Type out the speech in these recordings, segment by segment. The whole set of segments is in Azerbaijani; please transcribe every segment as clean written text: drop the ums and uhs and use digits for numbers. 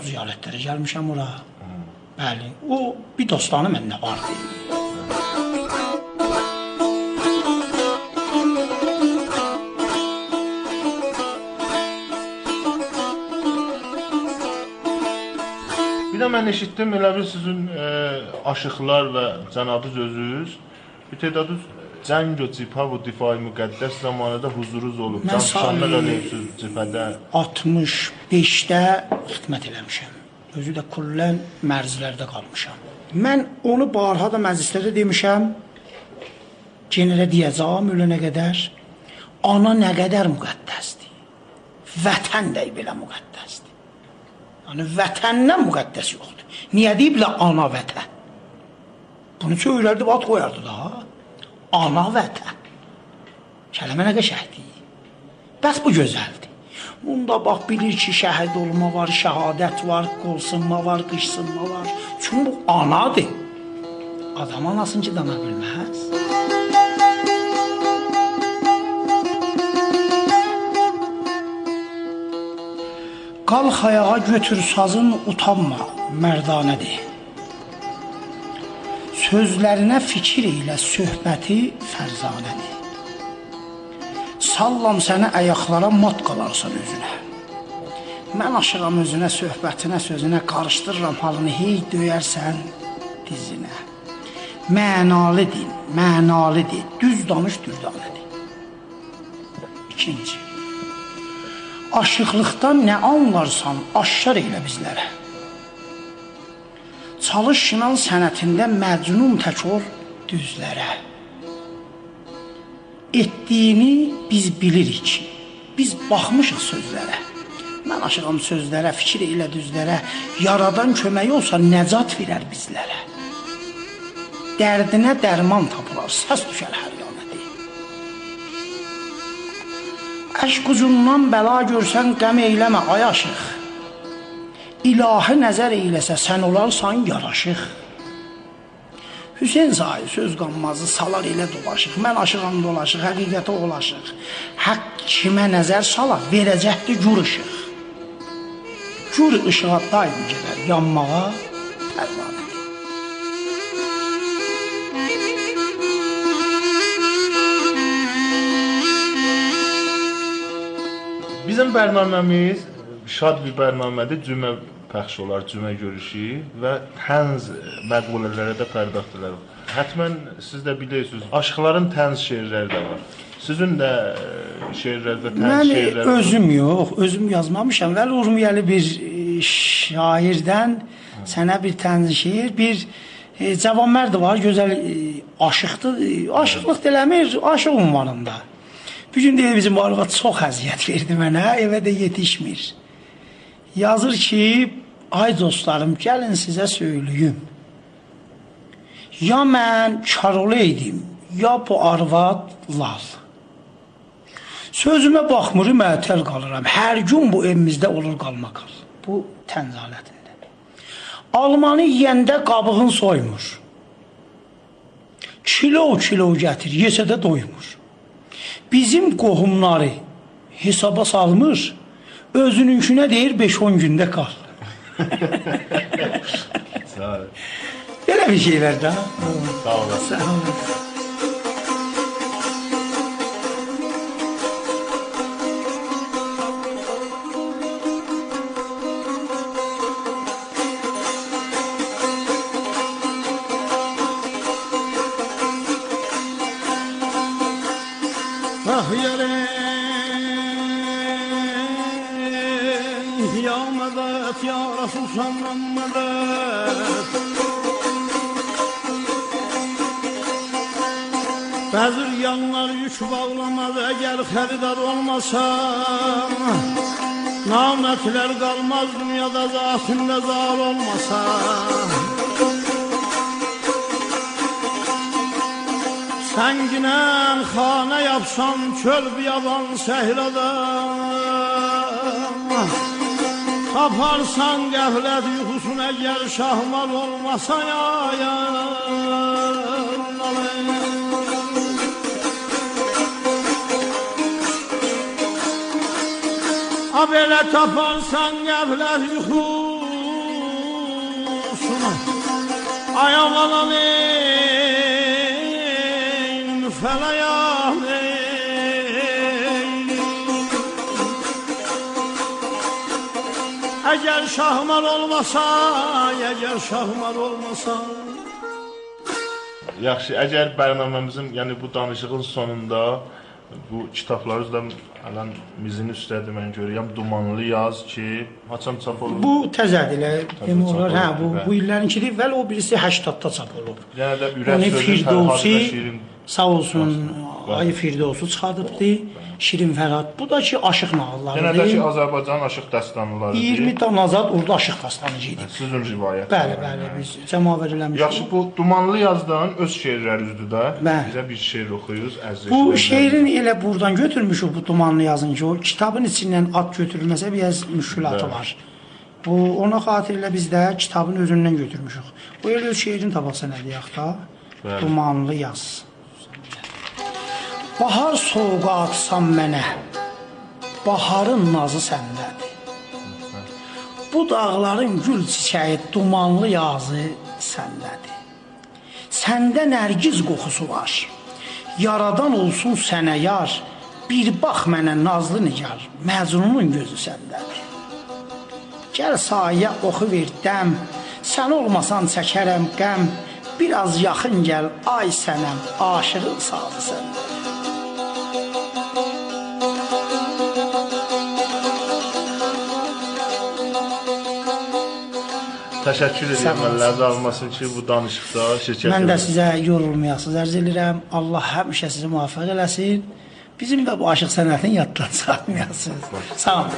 Ziyarətlərə gəlmişəm ora. Bəli, o bir dostanı məndə vardı. Bir də mən eşitdim, elə bir sizin aşıqlar və cənabınız özünüz, mütədadınız cəng o cipha və difai müqəddəs zamanında huzurunuz olub. Mən Canşanlar ölübsüz cipədə. 65-də xidmət eləmişəm. Özü də kullən mərzlərdə qalmışam. Mən onu barha da məclislərdə demişəm, generə deyəcəm ölənə qədər, ana nə qədər müqəddəsdir, vətən də belə müqəddəsdir. Yəni, vətəndən müqəddəs yoxdur. Niyə deyiblər ana vətən? Bunu söylərdi, vat qoyardı da. Ana vətən. Kələmə nə qəşəkdir. Bəs bu gözəldir. Bunda bax, bilir ki, şəhid olma var, şəhadət var, qolsınma var, qışsınma var. Çünki bu anadır. Adam anasını ki, dana bilməz. Qalx ayağa götür sazın, utanma, mərdanədir. Sözlərinə fikir ilə söhbəti fərzanədir. Sallam səni əyaqlara, mat qalarsan özünə. Mən aşıram özünə, söhbətinə, sözünə, qarışdırıram halını, hey döyərsən dizinə. Mənalıdır, düz danış, dürdanədir. İkinci, aşıqlıqdan nə anlarsan, aşkar elə bizlərə. Çalış şinan sənətində məcnun tək ol düzlərə. Etdiyini biz bilirik, biz baxmışıq sözlərə. Mən aşığam sözlərə, fikir elə düzlərə, yaradan köməyi olsa nəcat verər bizlərə. Dərdinə dərman tapılar, səs düşər hər yanədir. Əşq ucundan bəla görsən, qəm eyləmə, ay aşıq. İlahi nəzər eyləsə, sən olarsan yaraşıq. Hüseyin sahi söz qanmazı salar elə dolaşıq. Mən aşığam dolaşıq, həqiqətə ulaşıq. Haqq kimə nəzər salar, verəcəkdir gür ışıq. Gür ışığa daim gələr, yanmağa pərvanədir. Bizim bərnaməmiz şad bir bərnamədir, cümə pəxş olar, cümə görüşü və tənz məqbulələrə də pərdəxdilər. Hətmən siz də bilirsiniz, aşıqların tənz şeirləri də var. Sizin də şeirlər və tənz şeirlər var. Mən özüm yazmamışam. Vəli Urmiyəli bir şairdən sənə bir tənz şeir, bir cavan mərd var, gözəl aşıqdır. Aşıqlıq eləmir, aşıq unvanında. Bir gün deyil, bizim varlığa çox əziyyət verdi mənə, evə də yetişmir. Yazır ki, ay dostlarım, gəlin sizə söyləyim. Ya mən Karolu idim, ya bu arvad lal. Sözümə baxmırım, ətəl qalıram. Hər gün bu evimizdə olur qalma qal. Bu tənzalətində. Almanı yiyəndə qabığın soymur. Kilo gətir, yesə də doymur. Bizim qohumları hesaba salmır, özününkünə deyir 5-10 gündə qal. Sağ olun. Belə bir şeylər də. Sağ olun. Sağ olun. Ah yere ya medet ya Resul senden medet. Bəzir yanlar yük bağlamaz, əgər xəridar olmasam, namətlər qalmaz dünyada, zatında zal olmasam. Sənginən xanə yapsam, çöl biyaban səhradan. Taparsan qəflət yuxusun, əgər şahmal olmasa ya. Belə taparsan qəflət yuxusun, Ayağa alayım felayam Eğer şahmal olmasa, eğer şahmal olmasa Yaxşı, əgər bərnaməmizin, yəni bu danışığın sonunda bu kitablarınız da alən mizin üstədir mən görürəm. Dumanlı yaz ki, haçan çap olub? Bu təzədir. Demək olar, hə, olub, bu illərinkidir. Vəli o birisi 80-da çap olub. Yəni də ürək Onu sözü Firdovsi şirin. sağ olsun, Ayı Firdovsi çıxardıbdı. Şirin Fərhad. Bu da ki, aşıq nağıllarıdır. Yenə də ki, Azərbaycan aşıq dastanlarıdır. 20 dənə azad orada aşıq dastanıcı idi. Sizin rivayət. Bəli, biz cəmavər eləmişik. Yaxşı, bu Dumanlı yazdan öz şeirləri üzdür də. Bəli. Bizə bir şeir oxuyuruz, əziz. Bu şeirin elə buradan götürmüşük bu Dumanlı yazın ki, o kitabın içindən ad götürülməsə biraz müşkülatı var. Bu ona xatirlə biz də kitabın özündən götürmüşük. Bu elə öz şeirini tapaqsa nə deyək da? Dumanlı yaz. Bahar soğuğu atsan mənə, baharın nazı səndədir. Bu dağların gül çiçəyi, dumanlı yazı səndədir. Səndə nərgiz qoxusu var, yaradan olsun sənə yar, bir bax mənə nazlı nigar, Məcnunun gözü səndədir. Gəl sahiyə oxu ver dəm, sən olmasan çəkərəm qəm, biraz yaxın gəl ay sənəm, aşığın sazı səndədir. Təşəkkür edirəm mənlərdə almasın ki, bu danışıqda şirkət Mən də sizə yorulmayasınız, ərz edirəm. Allah həmişə sizi müvəffəq eləsin. Bizim də bu aşıq sənətini yaddan çıxartmayasınız. Sağ olun.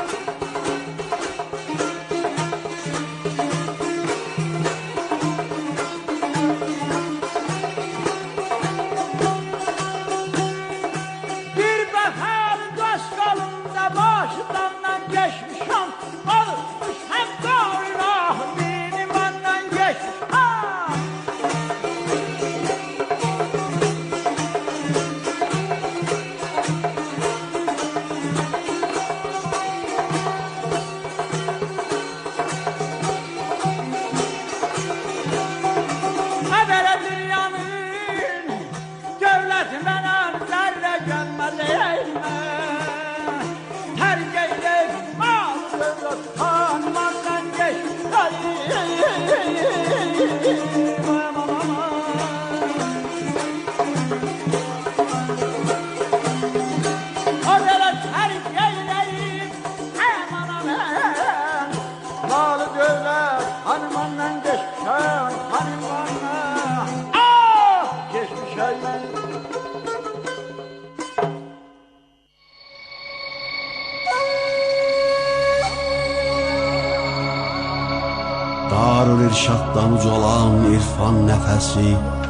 Darül-İrşaddan ucalan irfan nəfəsi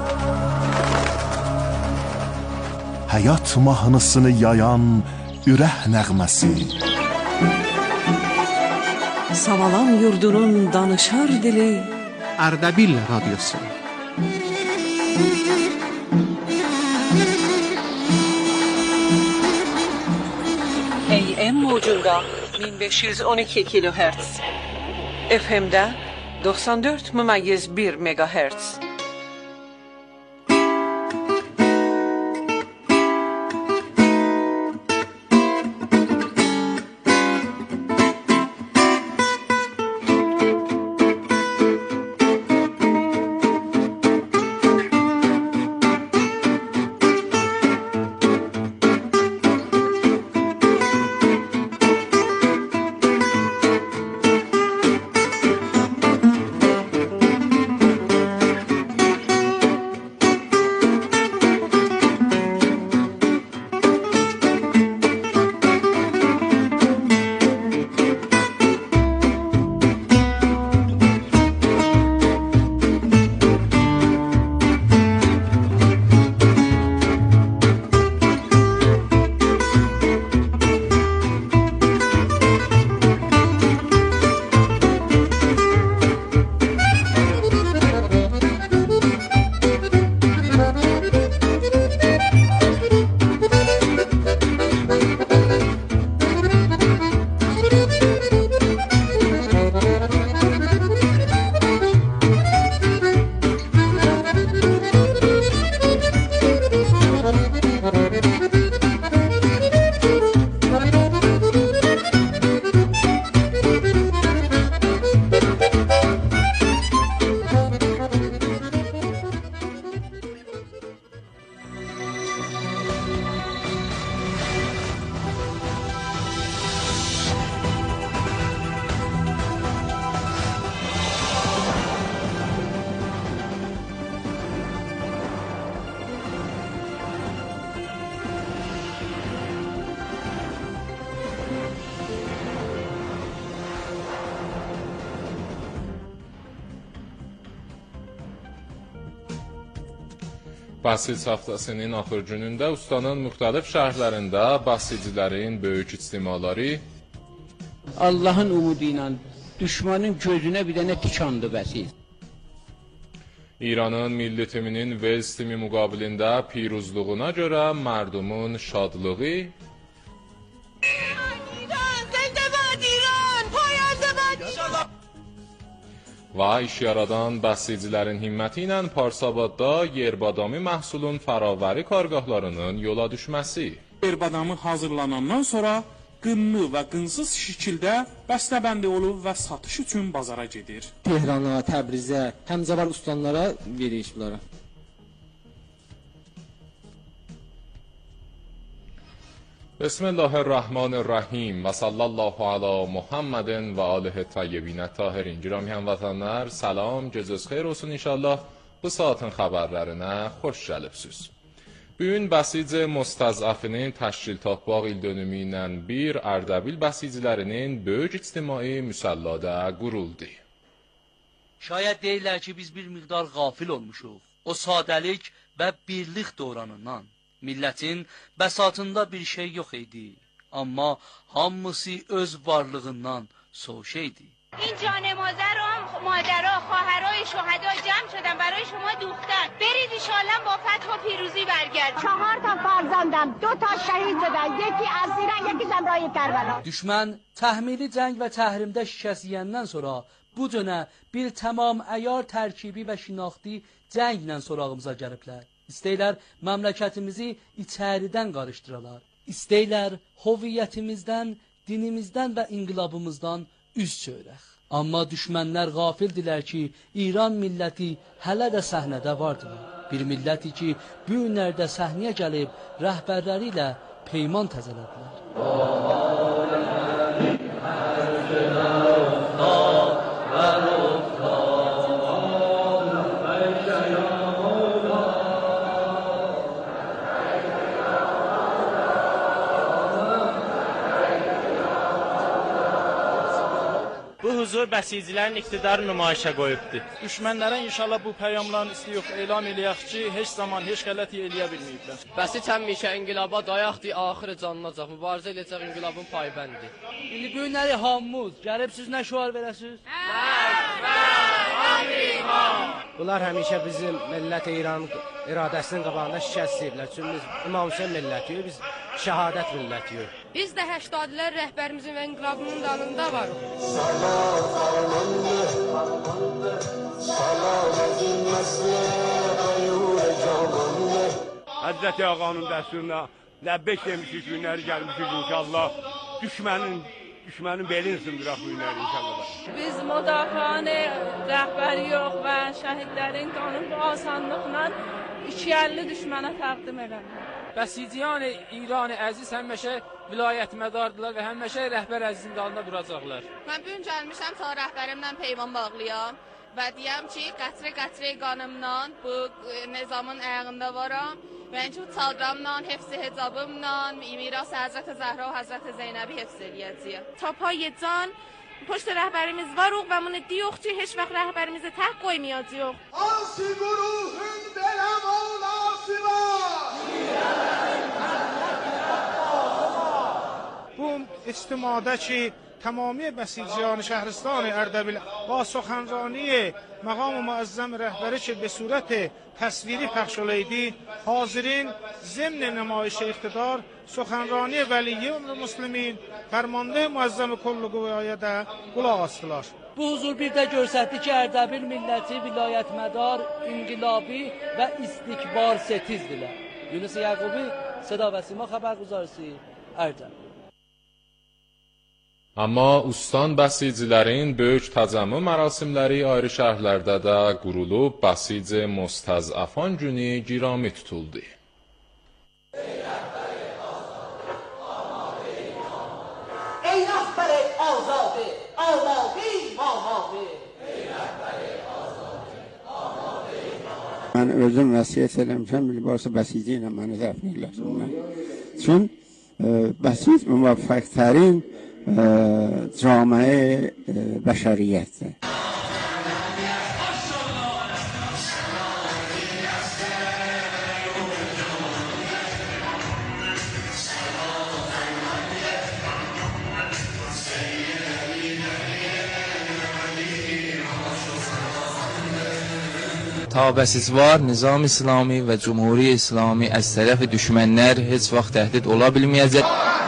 Həyat mahnısını yayan ürək nəğməsi Savalan yurdunun danışar dili Ərdəbil radiosu AM mocunda 1512 kilohertz FM'de 94,1 megahertz Basic haftasının axır günündə ustanın müxtəlif şəhərlərində basicilərin böyük ictimaları, Allahın umudu ilə düşmanın gözünə bir dənə tikandı Basic. İranın milli timinin Vels timi müqabilində piruzluğuna görə mərdumun şadlığı, və iş yaradan bəsicilərin himməti ilə Parsabadda yerbadami məhsulun fəravəri kargahlarının yola düşməsi. Yerbadamı hazırlanandan sonra qınlı və qınsız şəkildə bəstəbəndi olub və satış üçün bazara gedir. Tehrana, Təbrizə, Həmzəvar ustanlara veririk bunlara. Bismillahirrahmanirrahim və sallallahu ala Muhammedin və alihi tayyibinə tahirin. Girami həmvətənlər, salam, gecəz xeyr olsun inşallah. Bu saatın xəbərlərinə xoş gəlibsiniz. Bugün bəsic mustazafinin təşkil tapmaq ildönümü ilə bir Ərdəbil bəsicilərinin böyük ictimai müsəllada quruldu. Şayət deyirlər ki, biz bir miqdar qafil olmuşuq. O sadəlik və birlik dövranından. Millətin bəsatında bir şey yox idi. Amma hamısı öz varlığından soğuşu idi. این جانمازه رو هم مادرها خواهرای شهدا جمع شدن برای شما دوختن. برید انشالله با فتح و پیروزی برگرد. 4 تا فرزندم 2 تا شهید شدن. یکی اسیرن یکی زمرای کربلا. Düşmən təhmili cəng və təhrimdə şikəst yiyəndən sonra bu dönə bir tamam əyar tərkibi və şinaxti cənglə sorağımıza gəliblər. İstəyirlər məmləkətimizi içəridən qarışdıralar. İstəyirlər hoviyyətimizdən, dinimizdən və inqilabımızdan üz çörək. Amma düşmənlər qafildilər ki, İran milləti hələ də səhnədə vardılar. Bir milləti ki, bu günlərdə səhnəyə gəlib rəhbərləri ilə peyman təzələdilər. Huzur bəsicilərin iqtidarı nümayişə qoyubdur. Düşmənlərə inşallah bu peyamların istiyox elam eləyək ki, heç zaman heç qələti eləyə bilməyiblər. Bəsic həmişə inqilaba dayaqdır, axırı canlanacaq. Mübarizə eləyəcək inqilabın paybəndi. İndi bu günləri hamımız gəlib siz nə şüar verəsiniz? Bunlar həmişə bizim millət İran iradəsinin qabağında şikəst ediblər. Çünki biz İmam Hüseyn millətiyik, biz şəhadət millətiyik. Biz də 80'lər rəhbərimizin və inqilabının danında varıq. Həzrəti Ağanın dəsturuna ləbbək demişik günləri gəlmişik inşallah. Düşmənin belini sındıraq günləri inşallah. Biz müdafiənin rəhbəri yox və şəhidlərin qanını bu asanlıqla 250 düşmənə təqdim eləmək. Bəsiciyan İran-ı əziz həmişə vilayət mədardılar və həmişə rəhbər əzizin dalında duracaqlar. Mən bugün gəlmişəm ta rəhbərimlə peyman bağlayam və deyəm ki, qətrə qanımla bu nizamın ayağında varam və inki çadramla, hepsi hecabımla, miras Həzrət Zəhra və Həzrət Zeynəbi hepsi eləyəcəyəm. Ta pay can پشت رهبرimiz varıq və bunu deyirik ki, heç vaxt rəhbərimizi tək qoymayacağıq. Ansi guruhun beləm olası var. Bu ictimada ki, تمامی بسیجیان شهرستان اردبیل با سخنرانی مقام معظم رهبری که به صورت تصویری پخش شده حاضرین ضمن نمایش اقتدار سخنرانی ولی امر مسلمین فرمانده معظم کل گویایه ده qulaq astılar. Bu huzur bir də göstərdi ki, Ərdəbil milləti vilayətmədar, inqilabi və istikbar setizdirlər. Yunus Yaqubi, Seda və Sima xəbərguzarisi, Ərdəbil. Amma ustan bəsicilərin böyük təcəmmü mərasimləri ayrı şəhərlərdə də qurulub, bəsic mustazafan günü girami tutuldu. Ey rəhbəri azadı, amadı, mamadı. Mən özüm vəsiyyət eləmişəm, libası bəsici ilə məni dəfn eləsinlər. Çün bəsic müvəffəqtərin جامعه بشریت تا bəsizvar, nizam İslami və Cumhuriyyə İslami az tərəfi düşmənlər heç vaxt təhdid ola bilməyəcək.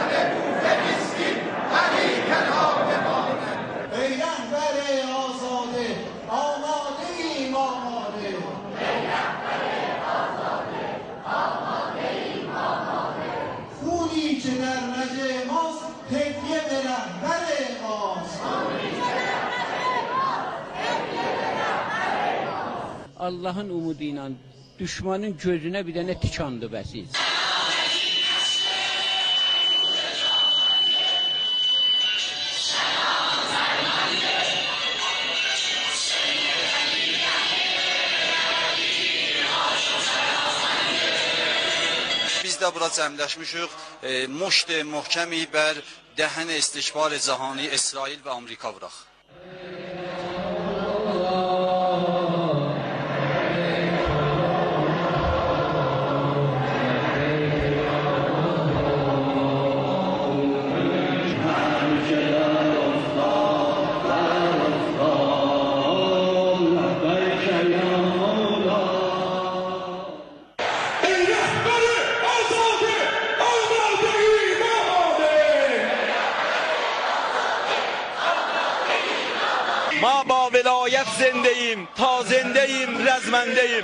Allahın umudu ilə düşmanın gözünə bir dənə tikandı bəsiz. Biz də bura cəmləşmişik. Moşt möhkəmi bər dəhən istikbar cahani İsrail və Amerika vuraq. ما با ولایت زنده‌ایم، تا زنده‌ایم رزمنده‌ایم.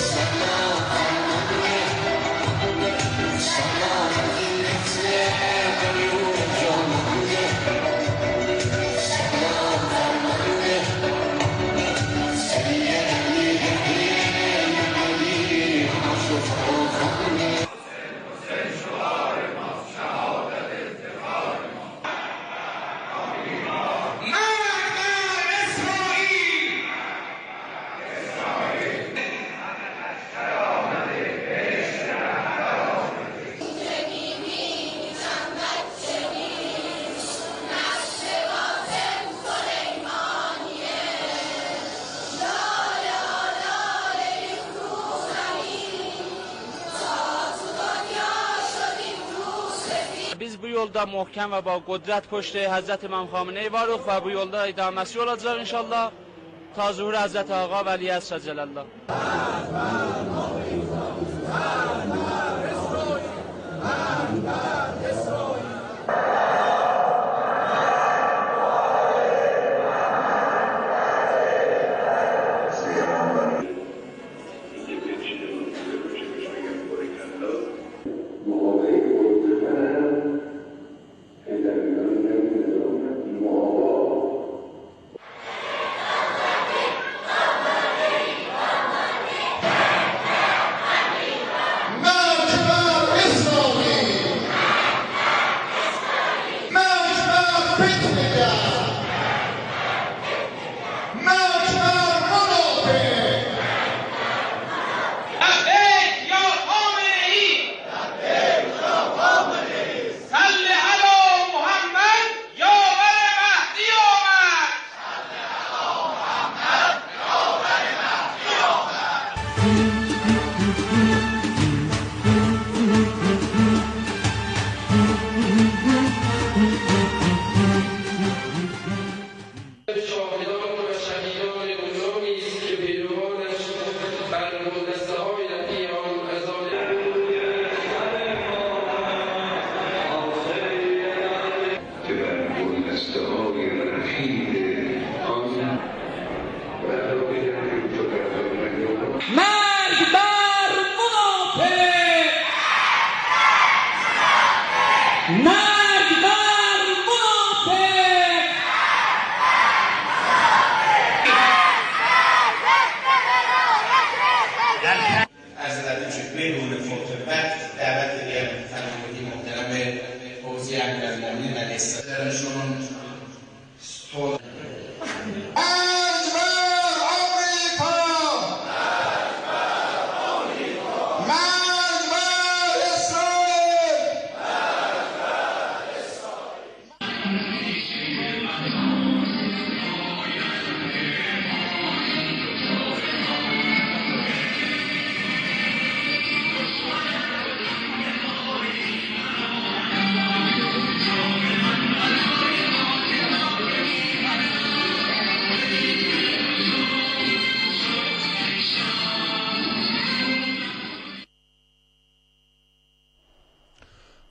Biz bu yolda محکم و با قدرت پشت حضرت امام خامنه واروق و bu yolda idamesi olacak inşallah ta zuhur Hazreti Ağa Veliaht Celle Allah.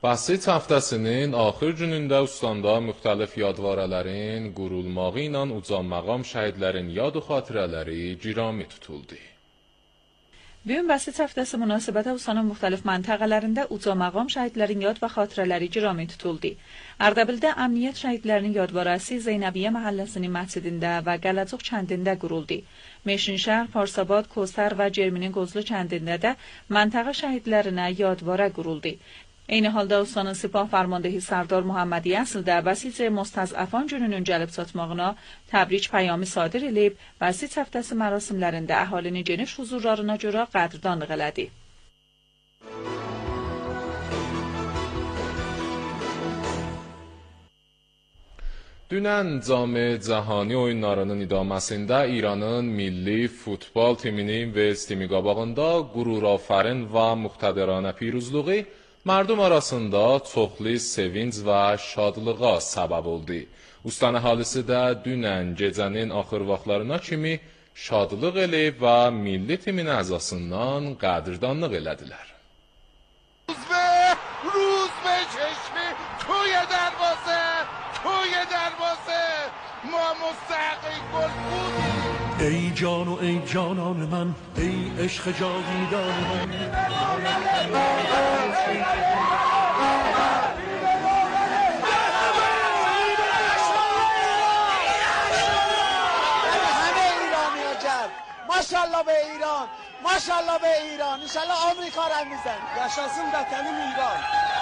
Basit həftəsinin axır günündə Ustandə müxtəlif yadvarələrin qurulmağı ilə uca məqam şəhidlərin yad və xatirələri girami tutuldu. Bu gün Basit həftəsi münasibətilə Ustanın müxtəlif məntəqələrində uca məqam şəhidlərin yad və xatirələri girami tutuldu. Ərdəbildə Əmniyyət şəhidlərinin yadvarəsi Zeynəbiyyə məhəlləsinin məscidində və Qələcuq kəndində quruldu. Meşinşəhər, Farsabad, Kostar və Cerminin Qozlu kəndində də məntəqə şəhidlərinə yadvarə quruldu. Eyni halda Ustanın Sipah Fərmandehi Sərdar Muhammadi Əsl də Bəsic Mustazəfan gününün gəlib çatmağına təbrik peyamı sadir edib, Bəsic həftəsi mərasimlərində əhalinin geniş huzurlarına görə qədrdanlıq elədi. Dünən Cam Cahani oyunlarının idaməsində İranın milli futbol timinin Vels timi qabağında qürurafərin və müqtədiranə piruzluğu mردم arasında çoxlu sevinç və şadlığa səbəb oldu. Ustan əhalisi də dünən gecənin axır vaxtlarına kimi şadlıq eləyib və milli timin əzasından qədrdanlıq elədilər. روز به چشمی توی دروازه ما مستحق گل بودیم. ای جان و ای جانان من، ای عشق جاویدان من. همه ایرانی‌ها جمع. ماشاءالله به ایران، ماشاءالله به ایران. انشالله آمریکا رو میزن. yaşasın vatanım ایران.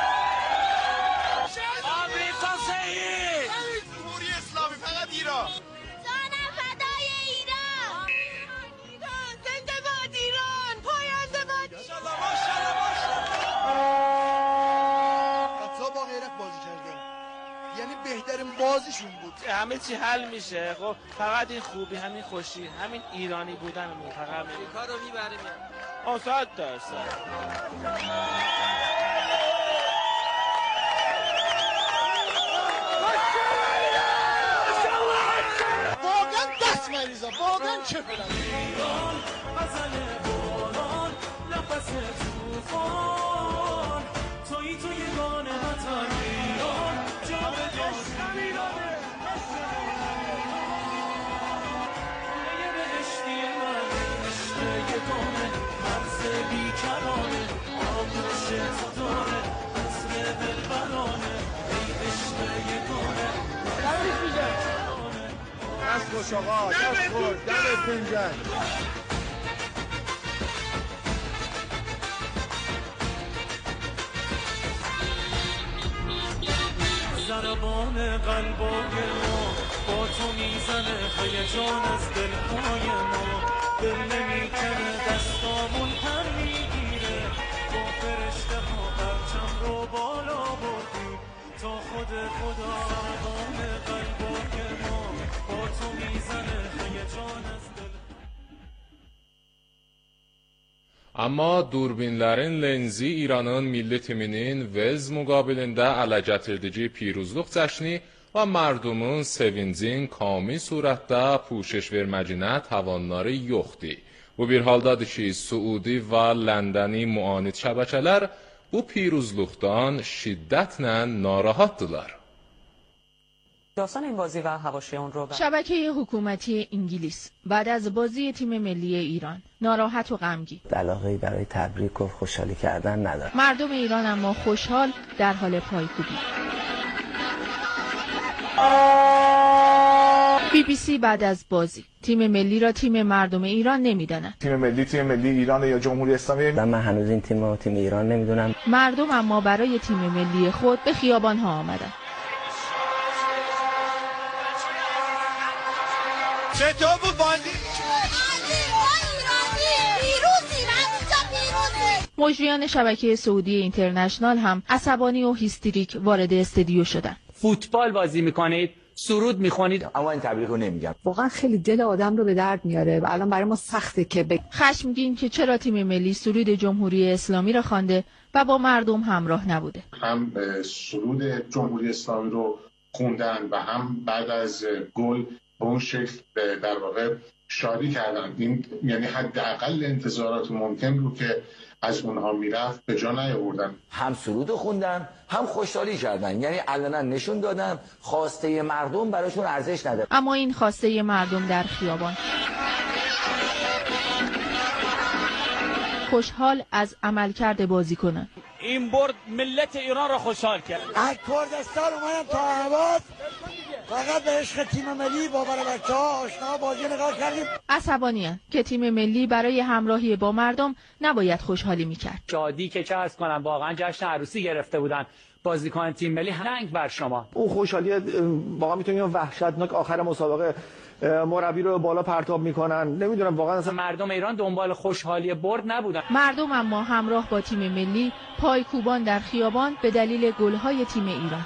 آمریکا سعید. جمهوری اسلامی فقط ایران. جانم فدای ایران. ایران زنده باد ایران. پاینده باد. ماشاءالله ماشاءالله ماشاءالله. بچه‌ها با غیرت بازی کردن. یعنی بهترین بازیشون بود. همه چی حل میشه. خب فقط این خوبی، همین خوشی، همین ایرانی بودنمون فقط این کارو میبریم. 100%. واقعا دست مریضا، واقعا چه فلان. ایران غزل باران، نفس طوفان، توی تو یگان وطن ایران، جام دشمن ایرانه. یه بهشتی من، عشق یگانه، مرز بیکرانه، آغوش تو داره، عصر دلبرانه، ای عشق یگانه. دست خوش آقا، دست خوش، دمت پنجن. ضربان قلبای ما با تو میزنه، هیجان از دلهای ما، دل نمیکنه دستامون پر میگیره، با فرشته ها پرچم رو بالا بردیم تا خود خدا. ضربان قلبای ما با تو میزنه، هیجان از دل. Amma durbinlərin lenzi İranın milli timinin Vels müqabilində ələ gətirdiyi piruzluq cəşni və mərdumun sevincin kamil surətdə puşeş verməcinə tavanları yoxdur. Bu bir haldadır ki, Suudi və Ləndəni muanid şəbəkələr bu piruzluqdan şiddətlə narahatdılar. داستان این بازی و حواشی اون رو شبکه حکومتی انگلیس بعد از بازی تیم ملی ایران ناراحت و غمگین، علاقه‌ای برای تبریک و خوشحالی کردن نداره. مردم ایران اما خوشحال در حال پایکوبی. BBC بعد از بازی تیم ملی را تیم مردم ایران نمیدانند. تیم ملی ایران یا جمهوری اسلامی؟ من هنوز این تیم ایران نمیدونم. مردم اما برای تیم ملی خود به خیابان ها آمدند. چطور بود بازی؟ مجریان شبکه سعودی اینترنشنال هم عصبانی و هیستریک وارد استودیو شدند. فوتبال بازی میکنید، سرود میخونید، اما این تبریک رو نمیگم. واقعا خیلی دل آدم رو به درد میاره و الان برای ما سخته که خشمگین که چرا تیم ملی سرود جمهوری اسلامی را خوانده و با مردم همراه نبوده. هم سرود جمهوری اسلامی رو خوندن و هم بعد از گل به اون شکل در واقع شادی کردن. این یعنی حداقل انتظارات ممکن رو که از اونها میرفت به جا نیاوردن. هم سرود خوندن هم خوشحالی کردن، یعنی علنا نشون دادن خواسته مردم براشون ارزش نداره. اما این خواسته مردم در خیابان خوشحال از عملکرد بازیکنان. این برد ملت ایران را خوشحال کرد. از کردستان اومدم تا اهواز فقط به عشق تیم ملی با بچه‌ها آشنا بازی نگاه کردیم. عصبانی‌اند که تیم ملی برای همراهی با مردم نباید خوشحالی میکرد. شادی که چه عرض کنم، واقعا جشن عروسی گرفته بودن بازیکن تیم ملی. هنگ بر شما. اون خوشحالی واقعا میتونیم وحشتناک آخر مسابقه مربی رو بالا پرتاب میکنن. نمیدونم واقعا اصلا مردم ایران دنبال خوشحالی برد نبودن. مردم اما همراه با تیم ملی پایکوبان در خیابان به دلیل گل‌های تیم ایران.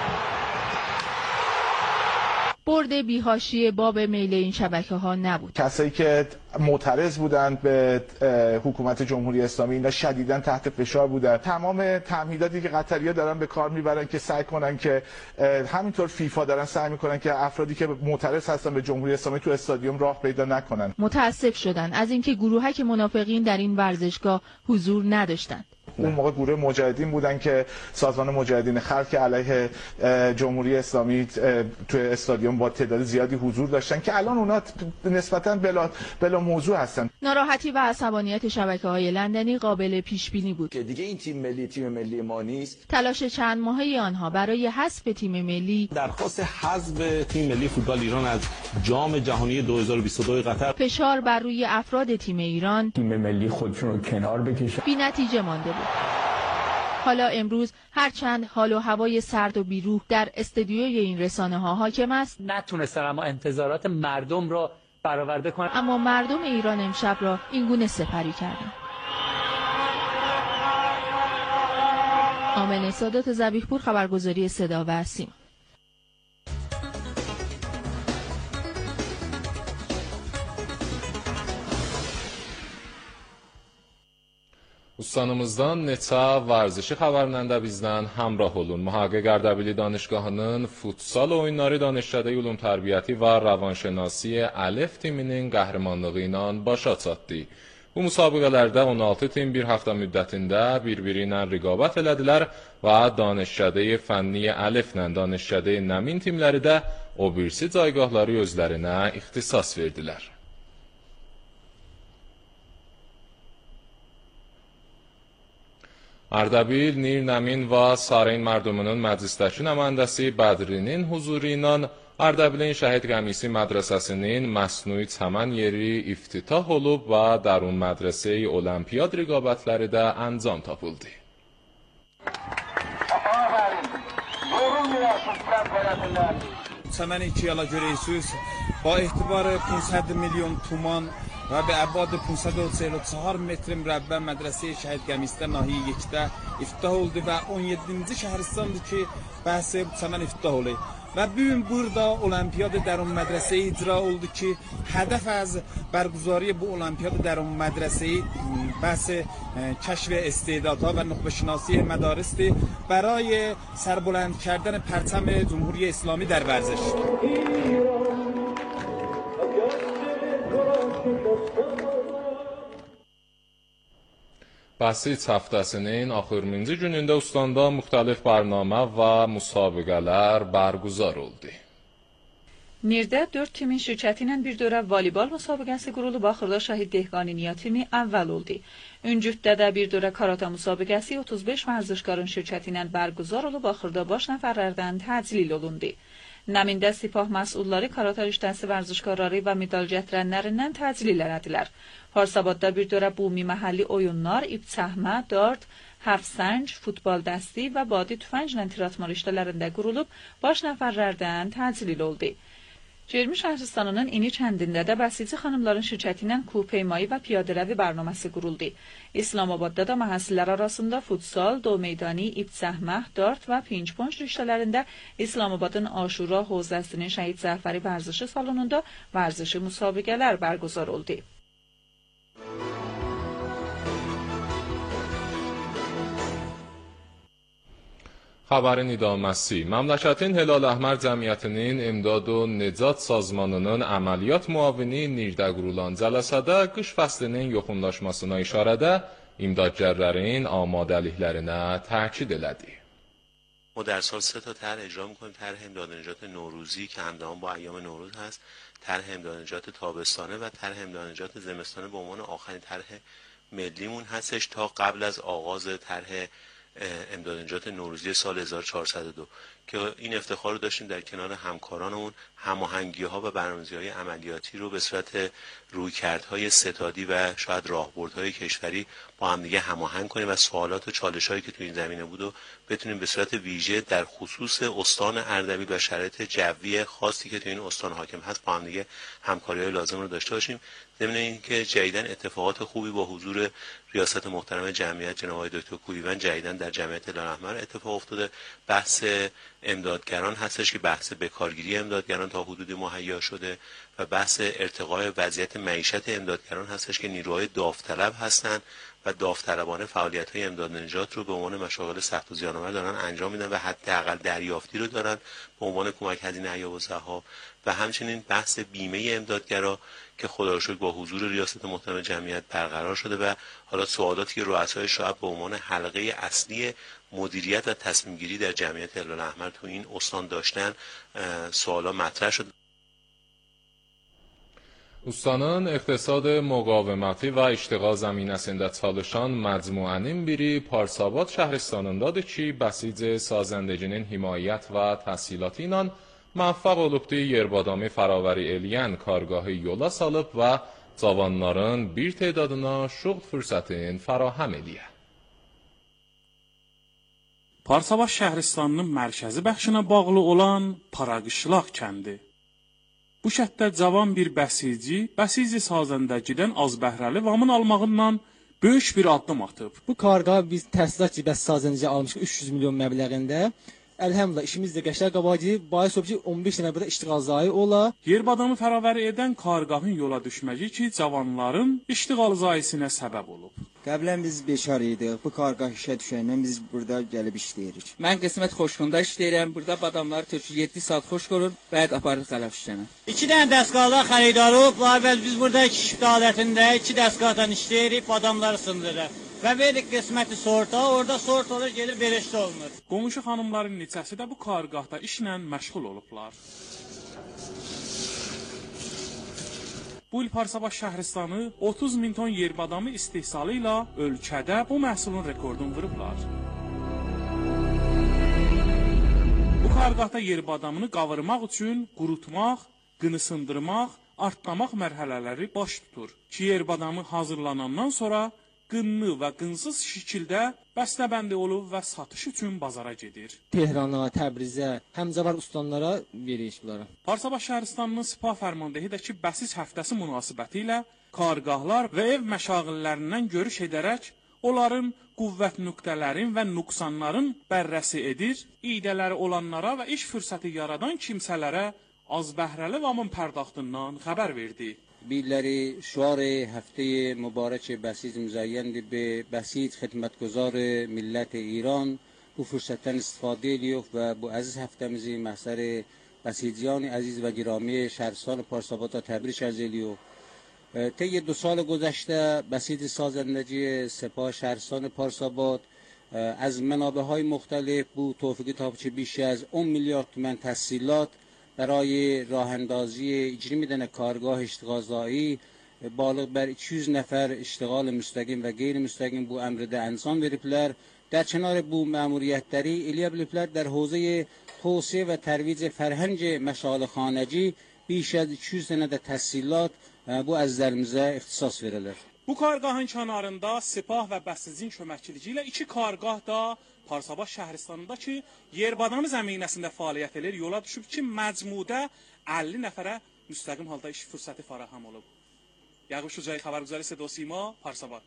برد بی‌حاشیه باب میل این شبکه‌ها نبود. کسایی که معترض بودند به حکومت جمهوری اسلامی اینا شدیداً تحت فشار بودن. تمام تمهیداتی که قطری‌ها دارن به کار میبرن که سعی کنن که همینطور فیفا دارن سعی میکنن که افرادی که معترض هستن به جمهوری اسلامی تو استادیوم راه پیدا نکنن. متاسف شدن از اینکه گروهک منافقین در این ورزشگاه حضور نداشتند. اون موقع گروه مجاهدین بودن که سازمان مجاهدین خلق علیه جمهوری اسلامی تو استادیوم با تعداد زیادی حضور داشتن که الان اونا نسبتاً بلا موضوع هستن. ناراحتی و عصبانیت شبکه‌های لندنی قابل پیش بینی بود که دیگه این تیم ملی ما نیست. تلاش چند ماهه آنها برای حذف تیم ملی، درخواست حذف تیم ملی فوتبال ایران از جام جهانی 2022 قطر، فشار بر روی افراد تیم ایران، تیم ملی خودشون رو کنار بکشن، بی نتیجه مانده بود. حالا امروز هرچند حال و هوای سرد و بیروح در استدیوی این رسانه‌ها حاکم است، نتونستن اما انتظارات مردم را برآورده کنند. اما مردم ایران امشب را اینگونه سپری کردند. آمنه سادات ذبیح‌پور، خبرگزاری صدا و سیما. Ustanımızdan Neça Varzişi xəbərlərində bizdən həmrah olun. Mühaqqiq Ərdəbili danışgahının futsal oyunları Danışgahda Ulum Tərbiyyəti və Rəvanşənasi Əlif timinin qəhrəmanlığı ilə başa çatdı. Bu müsabiqələrdə 16 tim bir həftə müddətində bir-biri ilə rəqabət elədilər və Danışgahda Fənni Əliflə Danışgahda Nəmin timləri də o birisi caygahları özlərinə ixtisas verdilər. Ərdəbil, Nir, Nəmin və Sarayın Mərdumunun məclisdəki nümayəndəsi Bədrinin huzuru ilə Ərdəbilin Şəhid Qəmisi Mədrəsəsinin məsnui çəmən yeri iftitah olub və Darun Mədrəsə-i Olimpiyad rəqabətləri də əncam tapıldı. چمنی که یالا جوریسوس با اعتبار 500 میلیون تومان و به ابعاد 544 متر مربع مدرسه شهید گمیسته ناحیه یکده افتتاح oldu ve 17. şəhərstandır ki bəhsi çəmən iftitah oldu. Və bu gün burada olimpiyat Darun Mədrəsəyi icra oldu ki, hədəf az برگزاری bu olimpiyat Darun Mədrəsəyi بحث کشف استعدادها و نخبه شناسی مدارس برای سربلند کردن پرچم جمهوری اسلامی در ورزش. Bəsit həftəsinin axırıncı günündə Ustandə müxtəlif bərnamə və müsabiqələr bərguzar oldu. Nirdə 4 timin şirkəti ilə bir dövrə voleybol müsabiqəsi qurulub, axırda Şəhid Dehqani timi əvvəl oldu. Üncüddə də bir dövrə karate müsabiqəsi 35 vərzişkarın şirkəti ilə bərguzar olub, axırda baş nəfərlərdən təclil olundu. Nəmində Sipah məsulları karate riştəsi vərzişkarları və medal gətirənlərindən təclil elədilər. Parsabadda bir dövrə bumi məhəlli oyunlar, ip çəkmə, dart, həfsənc, futbol dəsti və badi tüfənglə tiratma riştələrində qurulub, baş nəfərlərdən təclil oldu. Cermi şəhristanının İni kəndində də bəsici xanımların şirkəti ilə kupeymayı və piyadərəvi bərnaməsi quruldu. İslamabadda da məhəssilər arasında futsal, do meydani, ip çəkmə, dart və pinç-ponç riştələrində İslamabadın Aşura Hövzəsinin Şəhid Cəfəri vərzişi salonunda vərzişi müsabiqələr bərguzar oldu. Xəbərin idaməsi, məmləkətin Hilal Əhmər Cəmiyyətinin İmdad və Necat Sazmanının əməliyyat müavini Nirdə qurulan cələsədə qış fəslinin yoxunlaşmasına işarədə imdadgərlərin amadəliklərinə təkid elədi. ما در سال 3 تا طرح اجرا می‌کنیم. طرح امداد نجات نوروزی که همزمان با ایام نوروز هست، طرح امداد نجات تابستانه و طرح امداد نجات زمستانه به عنوان آخرین طرح ملیمون هستش تا قبل از آغاز طرح امداد نجات نوروزی سال 1402 که این افتخار رو داشتیم در کنار همکارانمون هماهنگی‌ها و برنامه‌ریزی‌های عملیاتی رو به صورت رویکردهای ستادی و شاید راهبردهای کشوری با هم دیگه هماهنگ کنیم و سوالات و چالش‌هایی که تو این زمینه بود رو بتونیم به صورت ویژه در خصوص استان اردبیل و شرایط جوی خاصی که تو این استان حاکم هست با هم دیگه همکاری‌های لازم رو داشته باشیم. ضمن اینکه جدیداً اتفاقات خوبی با حضور ریاست محترم جمعیت جناب آقای دکتر کولیون جدیداً در جمعیت هلال احمر اتفاق افتاده. بحث امدادگران هستش که بحث بکارگیری امدادگران تا حدودی مهیا شده و بحث ارتقای وضعیت معیشت امدادگران هستش که نیروهای داوطلب هستند و داوطلبانه فعالیت‌های امداد نجات رو به عنوان مشاغل سخت و زیان‌آور دارن انجام میدن و حداقل دریافتی رو دارن به عنوان کمک هزینه عیاب و ضحا و همچنین بحث بیمه امدادگرا که خدا رو شکر با حضور ریاست محترم جمعیت برقرار شده و حالا سوالاتی که رؤسای شعب به عنوان حلقه اصلی مدیریت و تصمیم گیری در جمعیت هلال احمر تو این استان داشتن سوالا مطرح شد. Ustanın iqtisad müqaviməti və iştiqal zəminəsində çalışan məcmuənin biri Parsabad şəhristanındadır ki, bəsici sazəndəcinin himayət və təhsilatı ilə müvəffəq olubdur yerbadamı fəravəri eləyən kargahı yola salıb və cavanların bir tədadına şuğl fürsətin fərahəm eləyə. Parsabad şəhristanının mərkəzi bəxşinə bağlı olan Paraqışlaq kəndi. Bu şərtdə cavan bir bəsici sazəndəcidən az bəhrəli vamın almağından böyük bir addım atıb. Bu karqa biz təhsilat ki, bəs sazəndəci almışıq 300 milyon məbləğində. Əlhəmdülillah işimiz də qəşəng qabadı. Bayis olub ki, 15 dənə burada iştiqal zayi ola. Yerbadamı fəravəri edən karqahın yola düşməyi ki, cavanların iştiqal zayisinə səbəb olub. Qəblən biz bekar idik. Bu karqah işə düşəndən biz burada gəlib işləyirik. Mən qismət xoşluğunda işləyirəm. Burada badamlar tökü 7 saat xoş qurur, bəd aparır qələf işlənə. 2 dənə dəstgahda xəridar olub. Əvvəl biz burada 2 shift adətində 2 dəstgahdan işləyirik, badamları sındırırıq. Və veririk qisməti sorta, orada sort olur, gelir bereşdə olunur. Qonşu xanımların neçəsi də bu karqahda işlə məşğul olublar. Bu il Parsabad şəhristanı 30 min ton yerbadamı istehsalı ilə ölkədə bu məhsulun rekordunu vurublar. Bu karqahda yerbadamını qavırmaq üçün qurutmaq, qınısındırmaq, artlamaq mərhələləri baş tutur ki, yerbadamı hazırlanandan sonra qınlı və qınsız şəkildə bəstəbəndi olub və satış üçün bazara gedir. Tehrana, Təbrizə, həmzəvar ustanlara veririk bunları. Parsabad şəhristanının Spa fərmandehidəki bəsis həftəsi münasibəti ilə karqahlar və ev məşağillərindən görüş edərək onların qüvvət nöqtələrin və nüqsanların bərrəsi edir, iydələri olanlara və iş fürsəti yaradan kimsələrə az bəhrəli vamın pərdaxtından xəbər verdi. بیلری شعار هفته مبارک بسیج مزین به بسیج خدمتگزار ملت ایران bu فرصتن استفاده ediyor و bu aziz haftamızı محضر بسیجیان عزیز و گرامی شهرستان پارساباد تبریک عرض ediyor. طی 2 سال گذشته بسیج سازندگی سپاه شهرستان پارساباد از منابع‌های مختلف bu توفیق تابچه بیش از 10 میلیارد تومان تسهیلات برای راه اندازی اجرا میدن کارگاه اشتغال زایی بالغ بر 200 نفر اشتغال مستقیم و غیر مستقیم bu emrde انجام veripler. در کنار bu مأموریت‌داری الیه bilipler در حوزه توسعه و ترویج فرهنگ مشاغل خانگی بیش از 200 سند تسهیلات bu əzizlərimizə ixtisas verilir. Bu kargahın kənarında Sepah və Bəsizin köməkçiliyi ilə 2 kargah da Parsabad şəhristanındakı yerbadamı zəminəsində fəaliyyət edir. Yola düşüb ki, məcmudə 50 nəfərə müstəqim halda iş fürsəti fərahəm olub. Yaqub Şucayi, xəbərgüzarı Səda-Sima, Parsabad.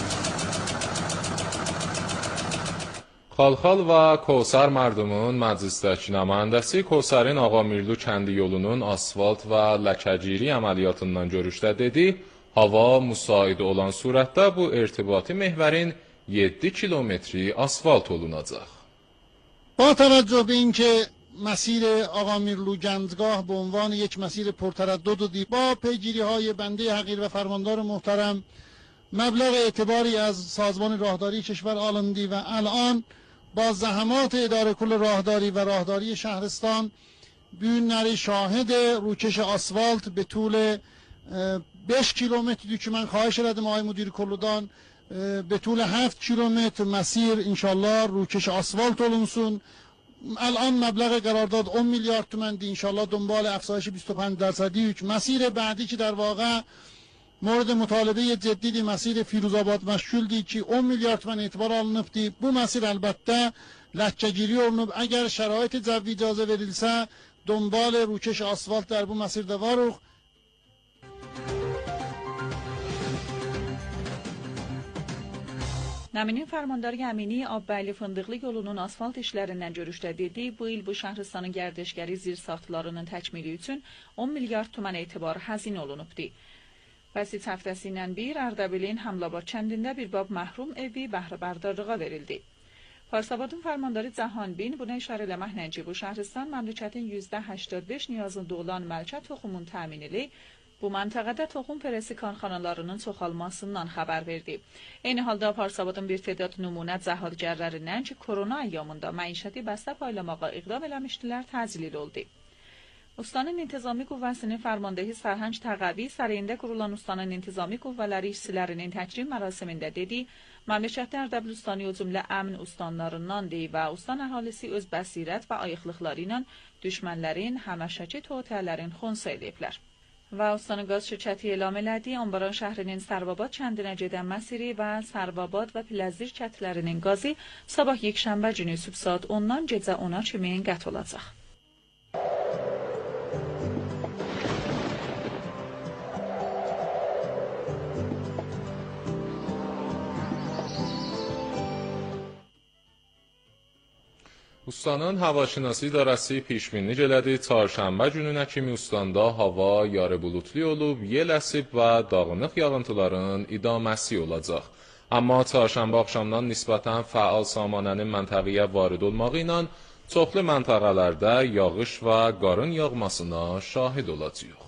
Xalxal və Kosar Mardumun məclisdəki nümayəndəsi Kosarın Ağamirlu kəndi yolunun asfalt və ləkəciri əməliyyatından görüşdə dedi, hava müsait olan surətdə bu irtibati məhvərin 7 kilometri asfalt olunacaq. با توجه به اینکه مسیر آقا میرلو گنجگاه به عنوان یک مسیر پرتردد و با پیگیری‌های بنده حقیر و فرماندار محترم مبلغ اعتباری از سازمان راهداری کشور آلندی و الان با زحمات اداره کل راهداری و راهداری شهرستان بینری شاهد روکش آسفالت به طول 5 کیلومتر که من خواهش کردم آقای مدیر کلدان به طول 7 کیلومتر مسیر انشالله روکش آسفالت olunsun. الان مبلغ قرارداد 10 میلیارد تومان انشالله دنبال افزایش 25% مسیر بعدی که در واقع مورد مطالبه جدی مسیر فیروزآباد مشغول ki 10 میلیارد تومان اعتبار alınıbdı. Bu مسیر البته لکه‌گیری olunub. اگر شرایط جوی اجازه verilse دنبال روکش آسفالت در bu مسیر varıq. Nəminin fermandarı Əmini Abbəyli Fındıqlı yolunun asfalt işlərindən görüşdə dedi, bu il bu şəhristanın gərdəşgəri zirsaxtlarının təkmili üçün 10 milyard tuman etibar həzin olunubdu. Bəsit həftəsi ilə bir Ərdəbilin Həmlabad kəndində bir bab məhrum evi bəhrəbərdarlığa verildi. Parsabadın fermandarı Cahanbin buna işarə eləməklə ki, bu şəhristan məmləkətin %85 niyazında olan məlkə toxumun təminili bu məntəqədə toxum peresi karxanalarının çoxalmasından xəbər verdi. Eyni halda Parsabadın bir tədad nümunə zəhadgərlərindən ki, korona əyyamında məişəti bəstə paylamağa iqdam eləmişdilər, təzilil oldu. Ustanın İntizami Qüvvəsinin fərmandehi Sərhənc Təqəvi sarayında qurulan Ustanın İntizami Qüvvələri işçilərinin təkrim mərasimində dedi, məmləkətdə Ərdəbil Ustanı o cümlə əmin ustanlarındandır və ustan əhalisi öz bəsirət və ayıqlıqları ilə düşmənlərin, həməşəki tohutələrin xonsa ediblər. Və Ustanı Qaz şirkəti elan elədi, Anbaran şəhrinin Sərvabad kəndinə gedən məsiri və Sərvabad və Piləzdir kətlərinin qazı sabah yekşənbə günü sübh saat 10-dan gecə 10-a kimi qət olacaq. Ustanın havaşinasi idarəsi pişbinlik elədi, çarşənbə gününə kimi Ustandə hava yarı bulutlu olub, yel əsib və dağınıq yağıntıların idaməsi olacaq. Amma çarşənbə axşamdan nisbətən fəal samanənin məntəqəyə varid olmağı ilə çoxlu məntəqələrdə yağış və qarın yağmasına şahid olacaq.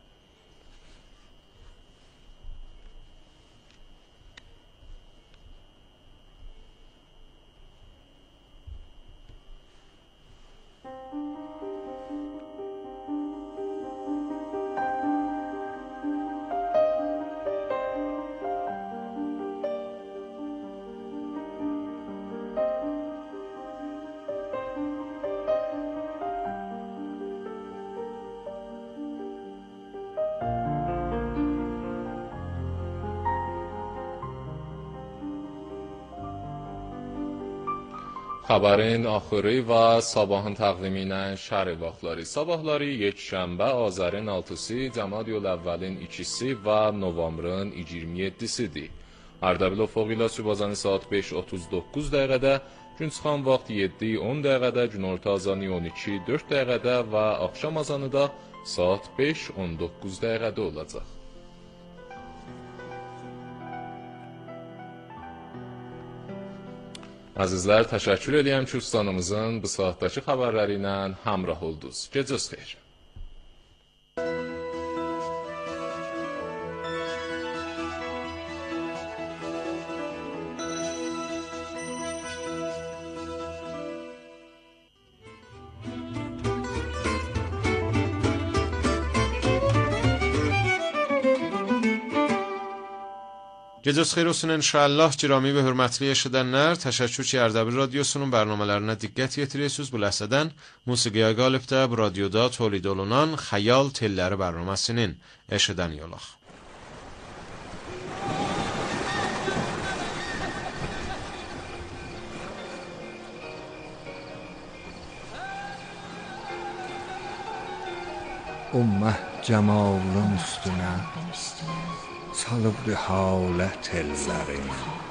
Xəbərin axırı və sabahın təqdimi ilə şəhər vaxtları. Sabahları yekşənbə Azərin 6-sı, Cəmadiyol əvvəlin 2-si və Novembrın 27-sidir. Ərdəbil Ofoq ilə Sübazani saat 5:39 dəqiqədə, Günçıxan vaxt 7:10 dəqiqədə, Günorta azanı 12:04 dəqiqədə və axşam azanı da saat 5:19 dəqiqədə olacaq. Əzizlər, təşəkkür edirəm ki, ustanımızın bu saatdakı xəbərləri ilə həmrah oldunuz. Gecəniz xeyir. Gecəniz xeyir olsun inşallah. Cirami və hörmətli eşidənlər, təşəkkür ki, Ərdəbil radiosunun bərnamələrinə diqqət yetirirsiniz. Bu ləhsədən musiqiyə qalibdə bu radioda tolid olunan Xəyal Telləri bərnaməsinin eşidən yolaq. Ummət cəmalın üstünə salıbdı halət ellərin,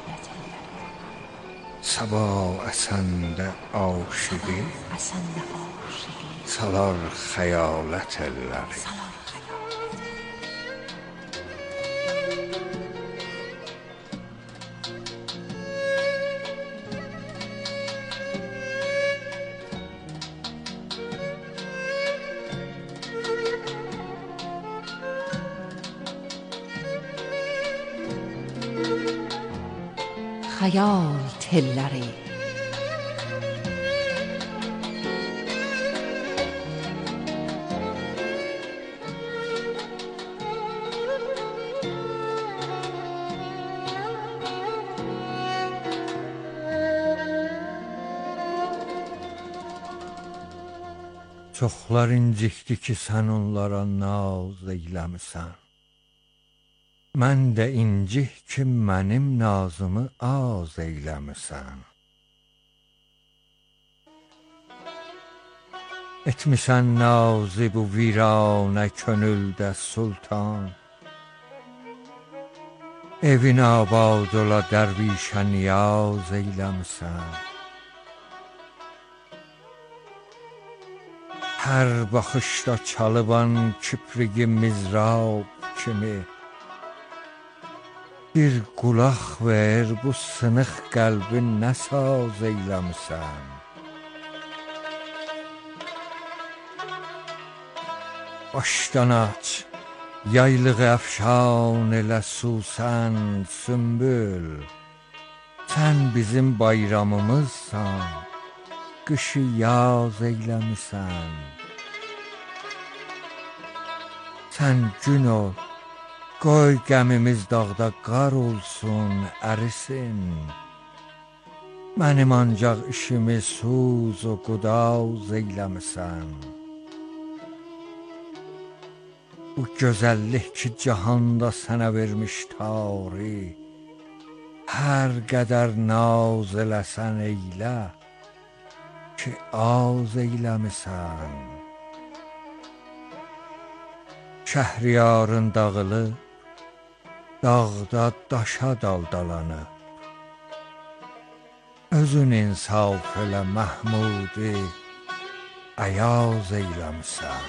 Səba əsəndə aşıqi salar xəyalət ellərin. xəyal telləri. Çoxlar incikdi ki, sən onlara naz eyləmisən. Mən də incik ki, mənim nazımı az eyləmisən. Etmisən nazı bu viranə könüldə sultan. Evin abad ola dərvişə niyaz eyləmisən. Hər baxışda çalıban kiprigi mizrab kimi. Bir qulaq ver bu sınıq qəlbin nə saz eyləmisən. Başdan aç, yaylıq əfşan elə susən sümbül. Sən bizim bayramımızsan, qışı yaz eyləmisən. Sən gün ol, qoy qəmimiz dağda qar olsun, ərisin. Mənim ancaq işimi suz o qudaz eyləmisən. Bu gözəllik ki, cahanda sənə vermiş tari. Hər qədər naz eləsən eylə, ki az eyləmisən. Şəhriyarın dağılıb, dağda daşa daldalanıb. Özün insaf elə Məhmudi, ayaz eyləmisən.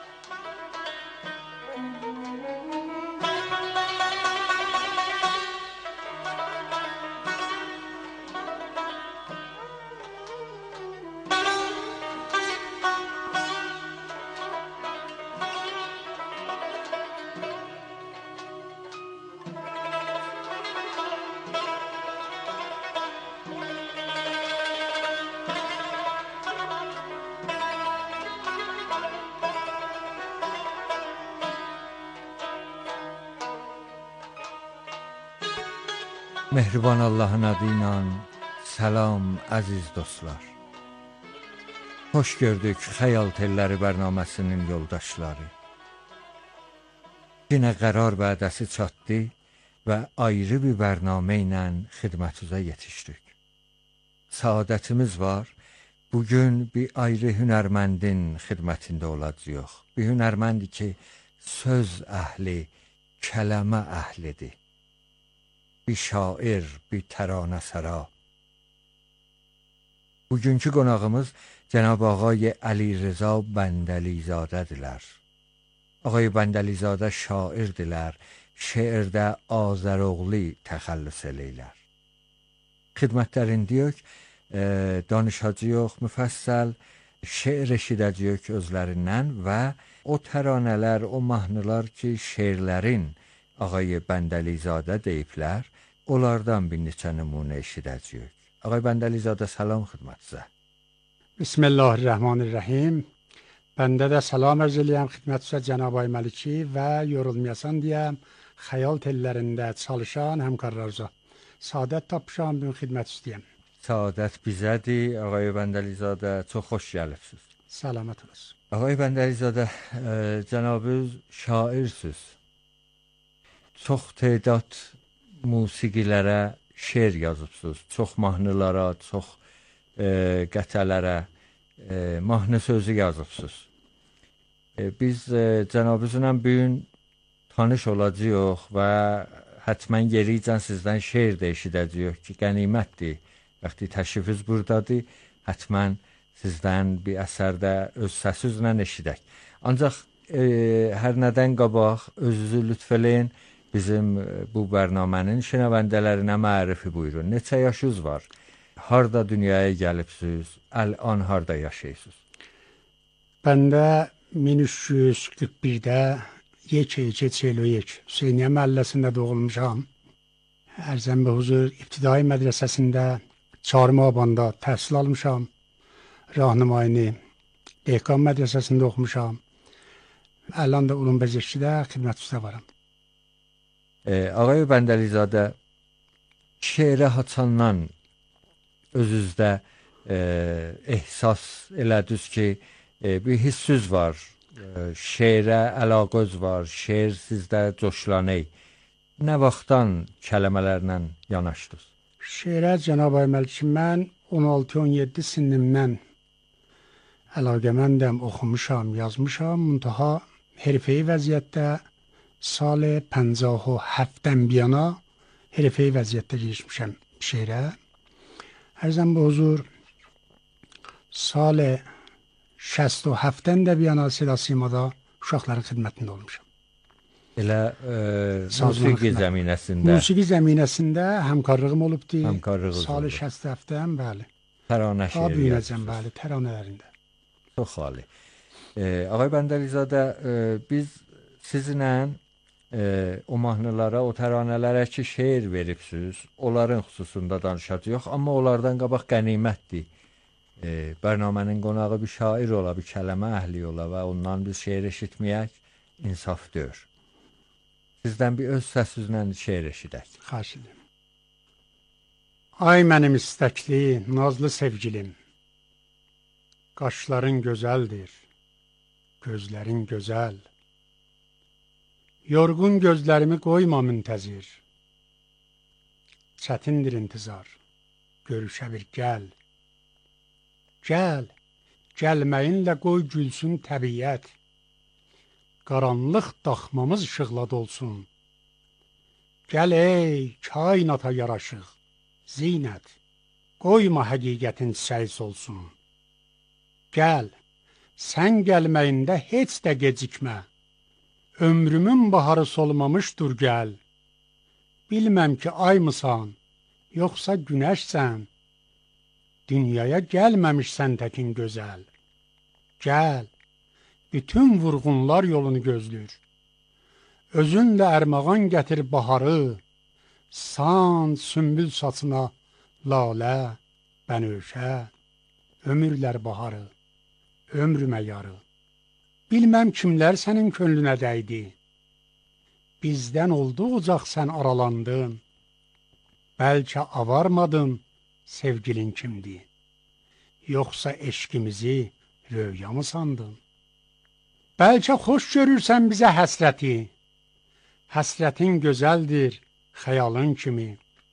Mehriban Allahın adı ilə salam əziz dostlar. Xoş gördük Xəyal Telləri bərnaməsinin yoldaşları. Yenə qərar vədəsi çatdı və ayrı bir bərnamə ilə xidmətinizə yetişdik. Saadətimiz var, bugün bir ayrı hünərməndin xidmətində olacağıq. Bir hünərməndi ki, söz əhli, kələmə əhlidir. Bir şair, bir təranə səra. Bugünkü qonağımız Cənab Ağay Əli Rıza Bəndəlizadədirlər. Ağay Bəndəlizadə şairdirlər, şeirdə Azəroğlu təxəllüs eləyirlər. Xidmətlərindəyik, danışacağıq müfəssəl, şeir eşidəcəyik özlərindən və o təranələr, o mahnılar ki, şeirlərin Ağay Bəndəlizadə deyiblər, onlardan bir neçə nümunə eşidəcəyik. Ağay Bəndəlizadə, salam xidmətinizə. Bismillahirrahmanirrahim. Bəndə də salam arz eləyəm xidmətinizə Cənab Ay Məliki və yorulmayasan deyəm Xəyal Tellərində çalışan həmkarlarıza. Saadət tapmışam, bugün xidmət istəyəm. Saadət bizədir, Ağay Bəndəlizadə, çox xoş gəlibsiniz. Salamat olasın. Ağay Bəndəlizadə, cənabınız şairsiniz. Çox tədad musiqilərə şeir yazıbsınız. Çox mahnılara, çox qətələrə mahnı sözü yazıbsınız. Biz cənabınızla bugün tanış olacağıq və hətmən yericən sizdən şeir də eşidəcəyik ki, qənimətdir. Vaxtı təşrifiniz buradadır, hətmən sizdən bir əsərdə öz səsinizlə eşidək. Ancaq hər nədən qabaq özünüzü lütf eləyin, bizim bu bərnamənin şinəvəndələrinə mərifi buyurun. Neçə yaşınız var? Harda dünyaya gəlibsiniz? Əlan harda yaşayırsınız? Bəndə 1341-də 1-2-41 Hüseyniyə məhəlləsində doğulmuşam. Ərzəm be huzur ibtidai mədrəsəsində 4 Abanda təhsil almışam. Rahnımayını Dehqan mədrəsəsində oxumuşam. Əlan da Ulum Bezəkçidə xidmət üstə varam. Ağay Bəndəlizadə, şeirə haçandan özünüzdə ehsas elədiniz ki, bir hissiniz var, şeirə əlaqəz var, şeir sizdə coşlanır. Nə vaxtdan kələmələrlə yanaşdınız? Şeirə Cənab Ayməlik, mən 16-17 sinimdən əlaqəməndəm, oxumuşam, yazmışam. Muntaha herifeyi vəziyyətdə sal 57-dən biyana herifeyi vəziyyətdə girişmişəm şeirə. Ərzəm bu huzur sal 67-dən də biyana Seda Simada uşaqların xidmətində olmuşam. Elə musiqi zəminəsində? Musiqi zəminəsində həmkarlığım olubdur. Həmkarlığınız olub. Sal 67-dən, bəli. Təranə şeiri yazmışam, bəli, təranələrində. Çox xali. Ağay Bəndəlizadə, biz sizinlə o mahnılara, o təranələrə ki şeir veribsiniz, onların xüsusunda danışacağıq, amma onlardan qabaq qənimətdir. Bərnamənin qonağı bir şair ola, bir kələmə əhli ola və ondan biz şeir eşitməyək insafdır. Sizdən bir öz səsinizlə şeir eşidək. Xahiş edirəm. Ay mənim istəkli, nazlı sevgilim, qaşların gözəldir, gözlərin gözəl. Yorğun gözlərimi qoyma müntəzir, çətindir intizar, görüşə bir gəl. Gəl, gəlməyinlə qoy gülsün təbiət, qaranlıq daxmamız işıqla dolsun. Gəl ey kainata yaraşıq, zinət, qoyma həqiqətin çiçəyi solsun. Gəl, sən gəlməyində heç də gecikmə, ömrümün baharı solmamışdır gəl. Bilməm ki aymısan, yoxsa günəşsən, dünyaya gəlməmişsən təkin gözəl. Gəl, bütün vurğunlar yolunu gözlür. Özünlə ərmağan gətir baharı, san sümbül saçına lalə, bənövşə, ömürlər baharı, ömrümə yarı. Bilməm kimlər sənin könlünə dəydi, bizdən olduqcaq sən aralandın. Bəlkə avarmadın, sevgilin kimdi, yoxsa eşqimizi röya mı sandın? Bəlkə xoş görürsən bizə həsrəti, həsrətin gözəldir xəyalın kimi.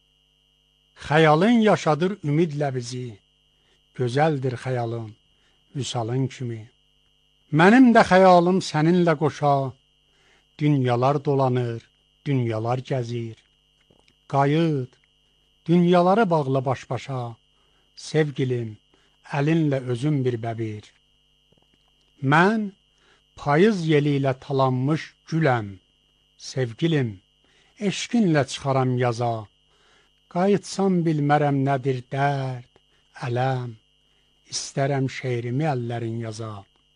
Xəyalın yaşadır ümidlə bizi, gözəldir xəyalın vüsalın kimi. Mənim də xəyalım səninlə qoşa, dünyalar dolanır, dünyalar gəzir. Qayıt, dünyaları bağla baş-başa, sevgilim, əlinlə özün bir bəbir. Mən payız yeli ilə talanmış güləm, sevgilim, eşqinlə çıxaram yaza. Qayıtsam bilmərəm nədir dərd, ələm, istərəm şeirimi əllərin yaza.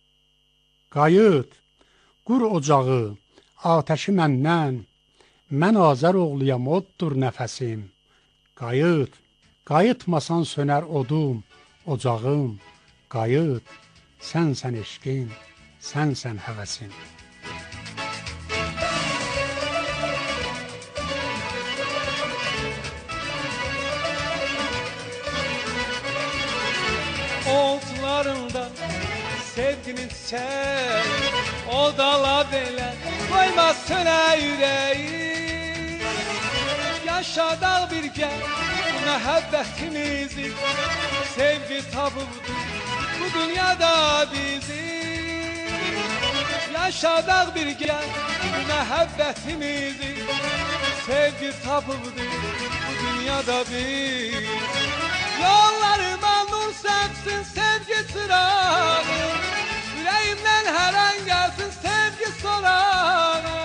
Qayıt, qur ocağı, atəşi məndən, mən Azər oğluyam, oddur nəfəsim. Qayıt, qayıtmasan sönər odum, ocağım. Qayıt, sənsən eşqin, sənsən həvəsin. Otlarında sevginin çiçeği, o dala belə koyma sönə yüreği. Yaşadaq birgə məhəbbətimizi, sevgi tapıbdır bu dünyada bizi. Yaşadaq birgə məhəbbətimizi, sevgi tapıbdır bu dünyada bizi. Yollarıma nur səpsin sevgi çırağı, yüreğimden her an gelsin sevgi sorağı.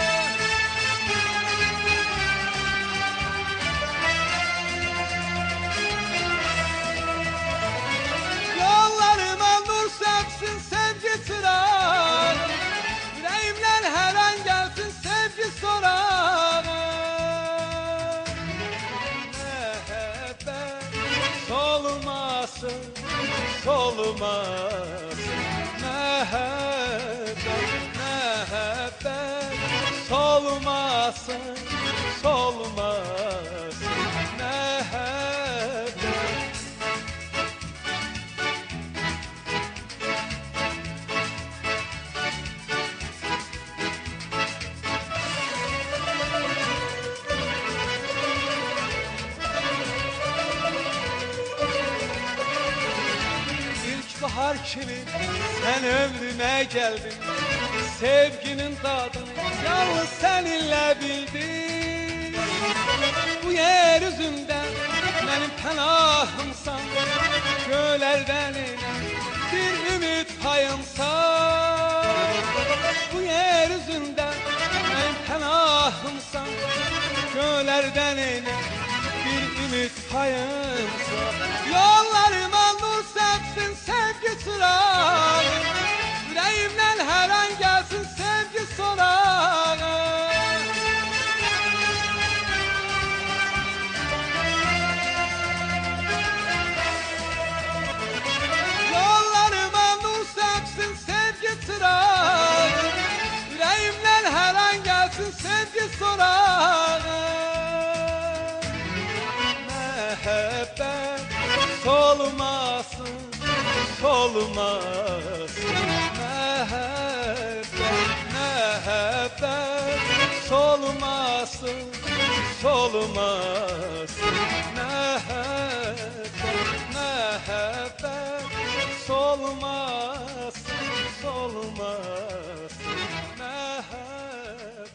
Yollarıma nur səpsin sevgi çırağı, yüreğimden her an gelsin sevgi sorağı. solmaz. Mehabbet solmasın, solmaz. Mehabbet. İlkbahar kimi sen ömrüme geldin, sevginin tadını yalnız seninle bildim. Bu yeryüzünde benim pənahımsan, gölərdən inen bir ümit payımsan. Bu yeryüzünde benim pənahımsan, gölərdən inen bir ümit payımsan. Yollarıma nur səpsin sevgi çırağı, yüreğimden her an gelsin sevgi sorağı. Yollarıma nur səpsin sevgi çırağı, yüreğimden her an gelsin sevgi sorağı. Mehabbet solmasın, solmasın. Mehabbet solmasın, solmasın. Mehabbet solmasın, solmasın. Mehabbet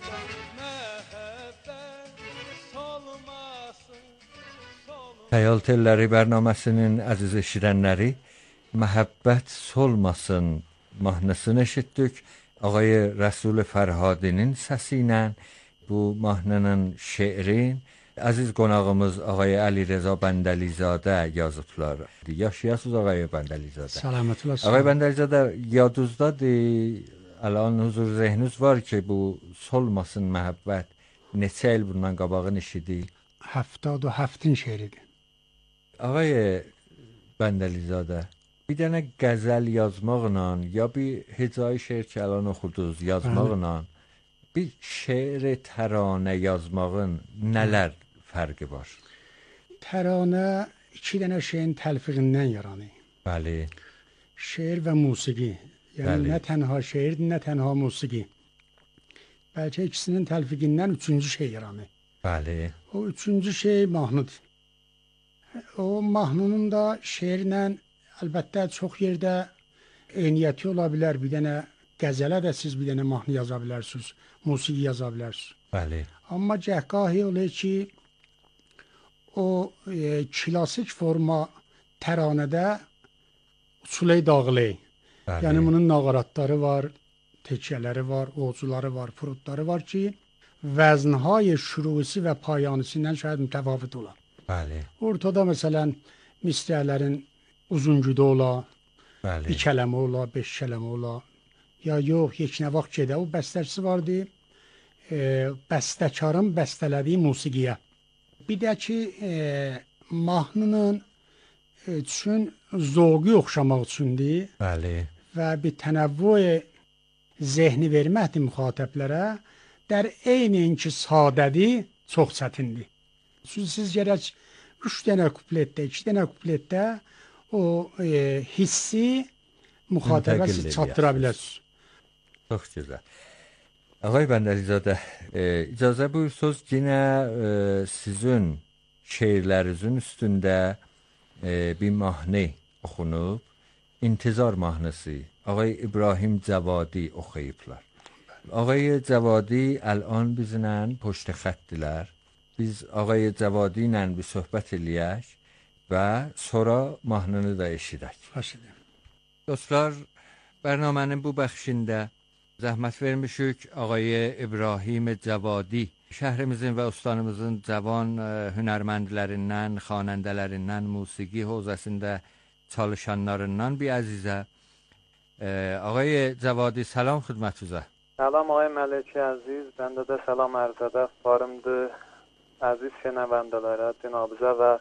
solmasın. Xəyal Telləri bərnaməsinin əziz eşidənləri, Məhəbbət solmasın mahnısını eşitdik. Ağay Rəsul Fərhadinin səsi ilə bu mahnının şeirin əziz qonağımız Ağay Əli Rəza Bəndəlizadə yazıblar. Yaşayasınız Ağay Bəndəlizadə. Salamat olasın. Ağay Bəndəlizadə, yadınızdadır, alan huzur zehniniz var ki, bu solmasın məhəbbət neçə il bundan qabağın işidir? 77-in şeiridir. Ağay Bəndəlizadə, bir dənə qəzəl yazmaqla ya bir hicai şeir ki, alan oxudunuz yazmaqla bir şeir təranə yazmağın nələr fərqi var? Təranə iki dənə şeyin təlfiqindən yaranır. Bəli. Şeir və musiqi. Yəni Bəli. nə tənha şeirdir, nə tənha musiqi. Bəlkə ikisinin təlfiqindən üçüncü şey yaranır. Bəli. O üçüncü şey mahnıdır. O mahnının da şeirlə əlbəttə çox yerdə eyniyyəti ola bilər. Bir dənə qəzələ də siz bir dənə mahnı yaza bilərsiniz, musiqi yaza bilərsiniz. Bəli. Amma cəhqahı olur ki, o klasik forma təranədə usuley dağılır. Yəni bunun nağaratları var, tekyələri var, oğucuları var, furutları var ki, vəznهای şurusi və payanisindən şayad mütəfavit olar. Bəli. Ortada məsələn misrələrin uzun güdə ola, Bəli. bir kələmə ola, 5 kələmə ola, ya yox, yeknəvaxt gedə. O bəstəçisi vardı, bəstəkarın bəstələdiyi musiqiyə. Bir də ki, mahnının üçün zoğu oxşamaq üçündür. Bəli. Və bir tənəvvü zehni verməkdir müxatəblərə. Dər eynin ki, sadədir, çox çətindir. Siz gərək 3 dənə kupletdə, 2 dənə kupletdə o hissi müxatəbə siz çatdıra bilərsiniz. Çox gözəl. Ağay Bəndəlizadə, icazə buyursunuz, yenə sizin şeirlərinizin üstündə bir mahnı oxunub, İntizar mahnısı. Ağay İbrahim Cavadi oxuyublar. Ağay Cavadi الان bizlə پشت xəttdilər. Biz Ağay Cavadi ilə bir söhbət eləyək və sonra mahnını da eşidək. Dostlar, bərnamənin bu bəxşində zəhmət vermişik Ağay İbrahim Cavadi, şəhrimizin və ustanımızın cavan hünərməndlərindən, xanəndələrindən, musiqi hozasında çalışanlarından bir əzizə. Ağay Cavadi, salam xidmətinizə. Salam ağay Məliki əziz, bəndə də salam ərzədə farımdır əziz şənəvəndələrə, dinabizə və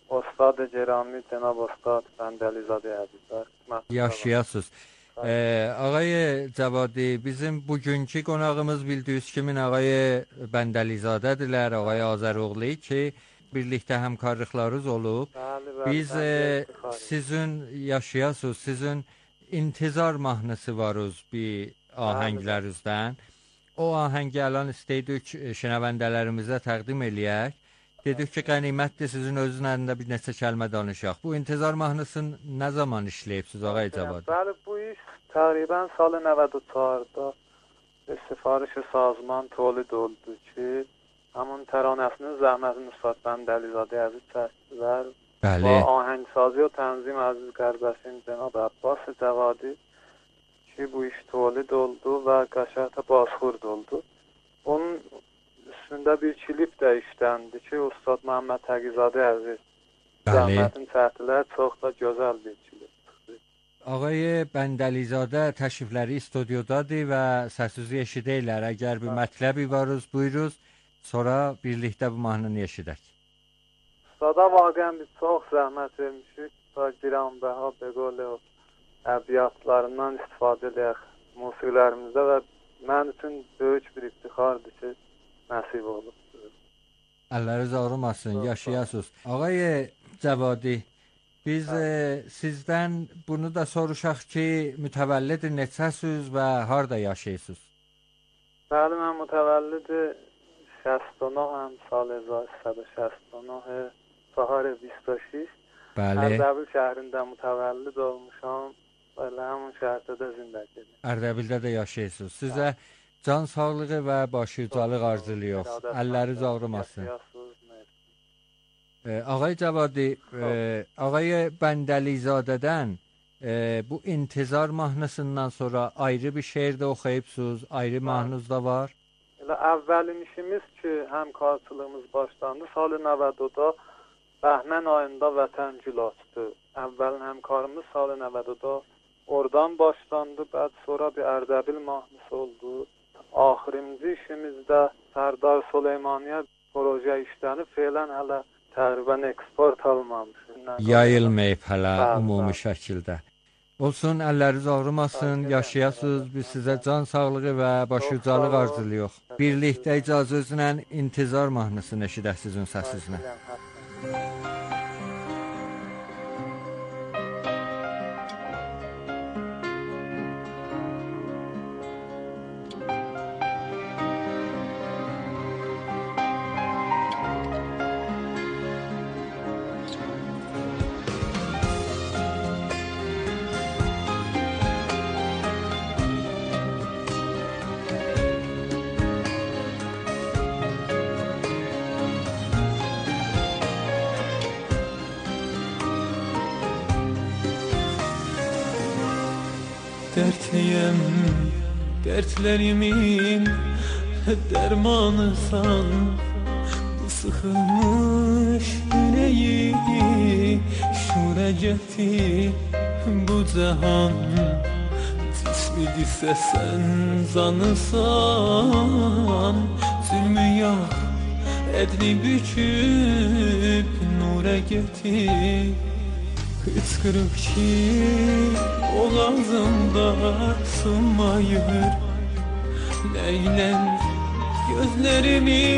استاد گرامی جناب استاد بندلیزاده عزیزler. Yaşayasınız. Ağay Cavadi, bizim bugünkü qonağımız bildiyiniz kimi ağay Bəndəlizadədirlər, ağay Azəroğlu ki, birlikdə həmkarlıqlarınız olub. Biz sizin yaşayasınız, sizin intizar mahnısı varız bir ahənglərinizdən. O ahəngi əlan istəydik şinəvəndələrimizə təqdim eləyək. Dedik ki, qənimətdir sizin özünün əlində bir neçə kəlmə danışaq. Bu intizar mahnısını nə zaman işləyibsiz ağay Cavadi? Bəli, bu iş təqribən salı 94-da sifariş sazman tolid oldu ki, həmin təranəsinin zəhmətini Ustad Bəndəlizadə əziz çəkdilər. Və ahəngsazi o tənzim əziz qardaşım Cənab Abbas Cavadi ki, bu iş tolid oldu və qəşəngdə basxurd oldu. Onun üstündə bir klip də işləndi ki, Ustad Məhəmməd Təqizadə əziz zəhmətin çəkdilər, çox da gözəl bir klip. Ağay Bəndəlizadə təşrifləri studiodadır və səsizi eşidəylər. Əgər bir mətləbi varız, buyuruz, sonra birlikdə bu mahnını eşidək. Ustada vaqən biz çox zəhmət vermişik. Ta giranbəha beqolə o əbiyyatlarından istifadə edək musiqilərimizdə və mən üçün böyük bir iftixardır ki, nəsib olub. Əlləriniz ağrımasın, yaşayasınız. Ağay Cavadi, biz sizdən bunu da soruşaq ki, mütəvəllid neçəsiz və harda yaşayırsınız? Bəli, mən mütəvəllid 69-əm, sal 1369, Sahar 26. Ərdəbil şəhərində mütəvəllid olmuşam, elə həmin şəhərdə də zindəki edirəm. Ərdəbildə də yaşayırsınız. Sizə can sağlığı və başucalıq arzulayıq. Əlləriniz ağrımasın. Ağay Cavadi, ağay Bəndəlizadədən bu intizar mahnısından sonra ayrı bir şeir də oxuyubsuz, ayrı mahnınız da var. Elə əvvəlin işimiz ki, həmkarçılığımız başlandı. Salı 90-da Bəhmən ayında Vətən gül açdı. Əvvəlin həmkarımız salı 90-da oradan başlandı. Bəd sonra bir Ərdəbil mahnısı oldu. Axırıncı işimizdə Sərdar Süleymaniyə proje işlənib, felən hələ təqribən eksport alınmamış. Yayılmayıb hələ ümumi şəkildə. Olsun, əlləriniz ağrımasın, yaşayasınız, biz sizə can sağlığı və başucalıq arzulayıq. Birlikdə icazənizlə intizar mahnısını eşidək sizin səsinizlə. Dertliyim, dertlerimin dermanısan. Bu sıkılmış yüreği şura getir bu cahan. Cismidirsə sən zanısan. Zülmü yak, edli büküb nura getir. Hıçkırık ki boğazımda sınmayır. Leylen gözlerimi